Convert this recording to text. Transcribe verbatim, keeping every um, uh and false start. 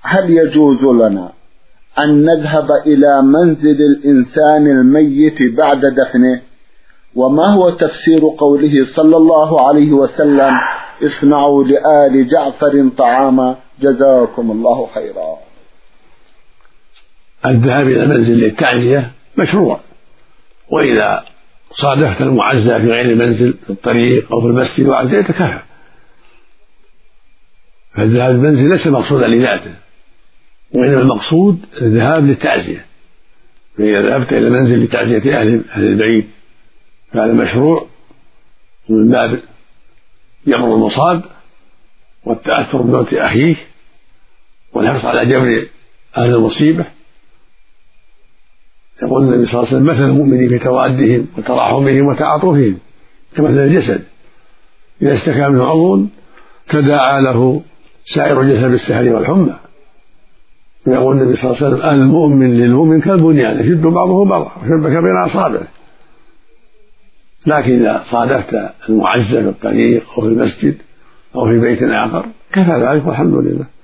هل يجوز لنا أن نذهب إلى منزل الإنسان الميت بعد دفنه؟ وما هو تفسير قوله صلى الله عليه وسلم اصنعوا لآل جعفر طعاما جزاكم الله خيرا؟ الذهاب إلى المنزل للتعزية مشروع، وإذا صادفت المعزى في غير المنزل في الطريق أو في المسجد وعزيت كفى. فالذهاب للمنزل ليس مقصودا لذاته، وإنما المقصود الذهاب للتعزية. فإذا ذهبت إلى المنزل لتعزية أهل أهل البعيد فهذا مشروع من باب جبر المصاب والتأثر بموت أخيه والحرص على جبر أهل المصيبة. يقول النبي صلى الله عليه وسلم مثل المؤمنين في توادهم وتراحمهم وتعاطفهم كمثل الجسد إذا اشتكى منه عضو تداعى له سائر الجسد بالسهر والحمى. ويقول النبي صلى الله عليه وسلم المؤمن للمؤمن كالبنيان يشد بعضه بعضا وشبك بين أصابعه. لكن إذا صادفت المعزى في الطريق أو في المسجد أو في بيت آخر كفى ذلك والحمد لله.